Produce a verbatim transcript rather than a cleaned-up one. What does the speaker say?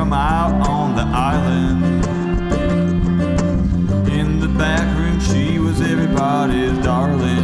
from out on the island. In the back room, she was everybody's darling.